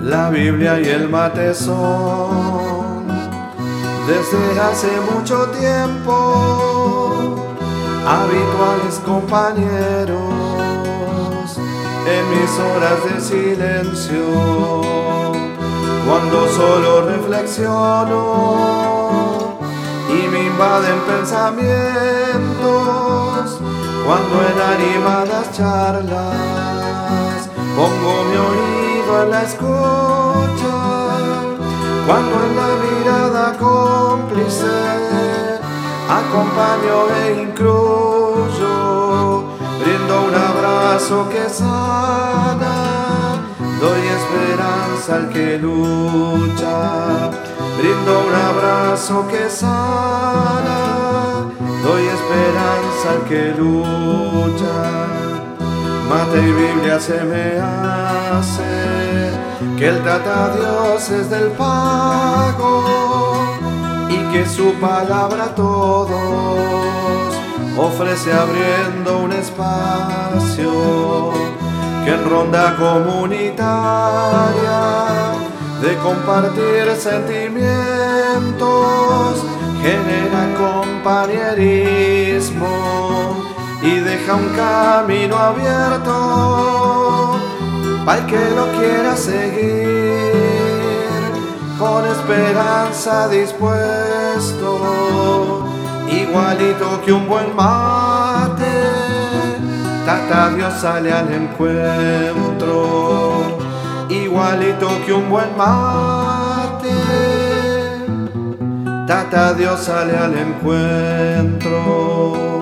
La Biblia y el mate son desde hace mucho tiempo habituales compañeros en mis horas de silencio, cuando solo reflexiono y me invaden pensamientos, cuando en animadas charlas pongo mi oído en la escucha, cuando en la mirada cómplice acompaño e incluyo, brindo un abrazo que sana, doy esperanza al que lucha, brindo un abrazo que sana, doy esperanza al que lucha. Mate y Biblia se me hace que el tratadioses del pago y que su palabra a todos ofrece abriendo un espacio que en ronda comunitaria de compartir sentimientos genera compañerismo y deja un camino abierto para el que lo quiera seguir, con esperanza dispuesto, igualito que un buen mate, Tata Dios sale al encuentro, igualito que un buen mate, Tata Dios sale al encuentro.